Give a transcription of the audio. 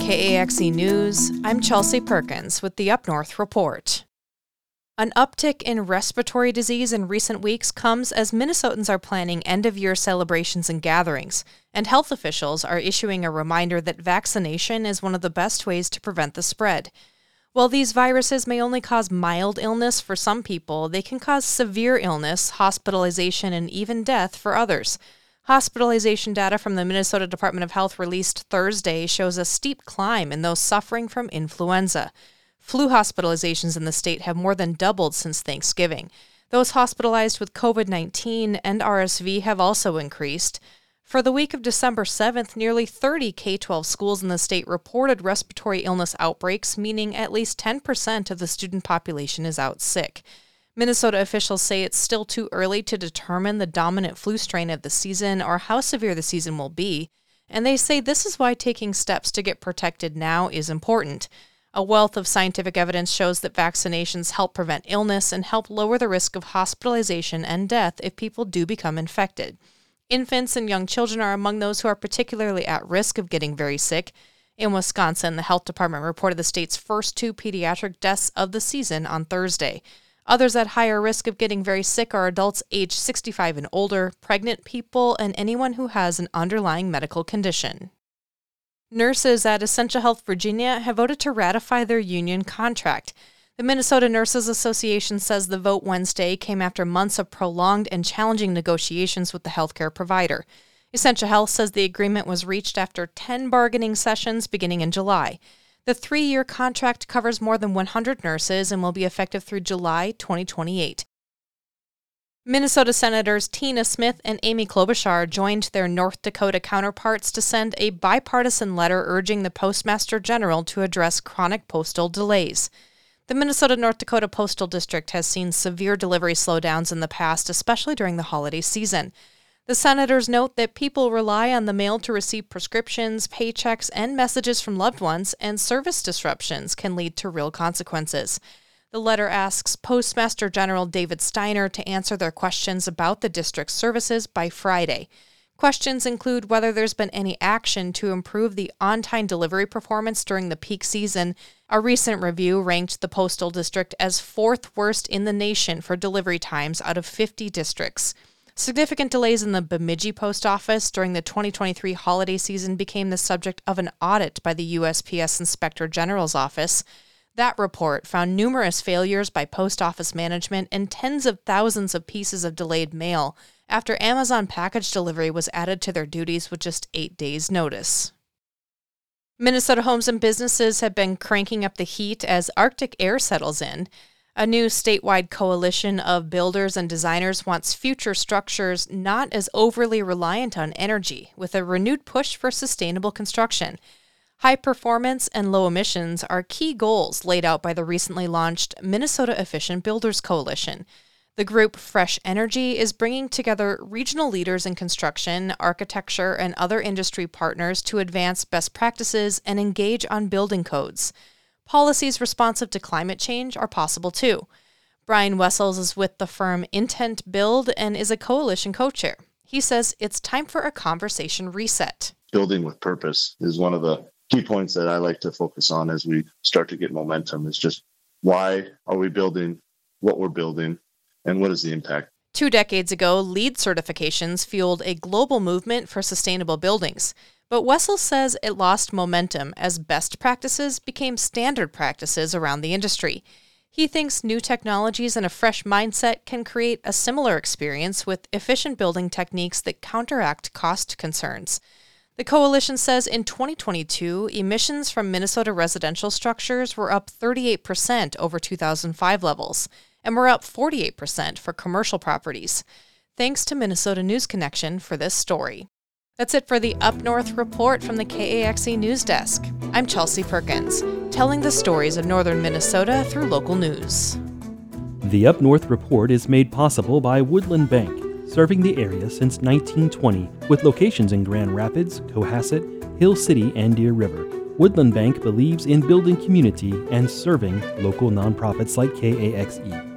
KAXE News, I'm Chelsea Perkins with the Up North Report. An uptick in respiratory disease in recent weeks comes as Minnesotans are planning end-of-year celebrations and gatherings, and health officials are issuing a reminder that vaccination is one of the best ways to prevent the spread. While these viruses may only cause mild illness for some people, they can cause severe illness, hospitalization, and even death for others. Hospitalization data from the Minnesota Department of Health released Thursday shows a steep climb in those suffering from influenza. Flu hospitalizations in the state have more than doubled since Thanksgiving. Those hospitalized with COVID-19 and RSV have also increased. For the week of December 7th, nearly 30 K-12 schools in the state reported respiratory illness outbreaks, meaning at least 10% of the student population is out sick. Minnesota officials say it's still too early to determine the dominant flu strain of the season or how severe the season will be, and they say this is why taking steps to get protected now is important. A wealth of scientific evidence shows that vaccinations help prevent illness and help lower the risk of hospitalization and death if people do become infected. Infants and young children are among those who are particularly at risk of getting very sick. In Wisconsin, the health department reported the state's first 2 pediatric deaths of the season on Thursday. Others at higher risk of getting very sick are adults aged 65 and older, pregnant people, and anyone who has an underlying medical condition. Nurses at Essentia Health Virginia have voted to ratify their union contract. The Minnesota Nurses Association says the vote Wednesday came after months of prolonged and challenging negotiations with the healthcare provider. Essentia Health says the agreement was reached after 10 bargaining sessions beginning in July. The 3-year contract covers more than 100 nurses and will be effective through July 2028. Minnesota Senators Tina Smith and Amy Klobuchar joined their North Dakota counterparts to send a bipartisan letter urging the Postmaster General to address chronic postal delays. The Minnesota-North Dakota Postal District has seen severe delivery slowdowns in the past, especially during the holiday season. The senators note that people rely on the mail to receive prescriptions, paychecks, and messages from loved ones, and service disruptions can lead to real consequences. The letter asks Postmaster General David Steiner to answer their questions about the district's services by Friday. Questions include whether there's been any action to improve the on-time delivery performance during the peak season. A recent review ranked the Postal District as 4th worst in the nation for delivery times out of 50 districts. Significant delays in the Bemidji Post Office during the 2023 holiday season became the subject of an audit by the USPS Inspector General's office. That report found numerous failures by post office management and tens of thousands of pieces of delayed mail after Amazon package delivery was added to their duties with just 8 days' notice. Minnesota homes and businesses have been cranking up the heat as Arctic air settles in. A new statewide coalition of builders and designers wants future structures not as overly reliant on energy, with a renewed push for sustainable construction. High performance and low emissions are key goals laid out by the recently launched Minnesota Efficient Builders Coalition. The group Fresh Energy is bringing together regional leaders in construction, architecture, and other industry partners to advance best practices and engage on building codes. Policies responsive to climate change are possible too. Brian Wessels is with the firm Intent Build and is a coalition co-chair. He says it's time for a conversation reset. Building with purpose is one of the key points that I like to focus on as we start to get momentum. It's just why are we building what we're building and what is the impact? 2 decades ago, LEED certifications fueled a global movement for sustainable buildings. But Wessels says it lost momentum as best practices became standard practices around the industry. He thinks new technologies and a fresh mindset can create a similar experience with efficient building techniques that counteract cost concerns. The coalition says in 2022, emissions from Minnesota residential structures were up 38% over 2005 levels, and were up 48% for commercial properties. Thanks to Minnesota News Connection for this story. That's it for the Up North Report from the KAXE News Desk. I'm Chelsea Perkins, telling the stories of northern Minnesota through local news. The Up North Report is made possible by Woodland Bank, serving the area since 1920, with locations in Grand Rapids, Cohasset, Hill City, and Deer River. Woodland Bank believes in building community and serving local nonprofits like KAXE.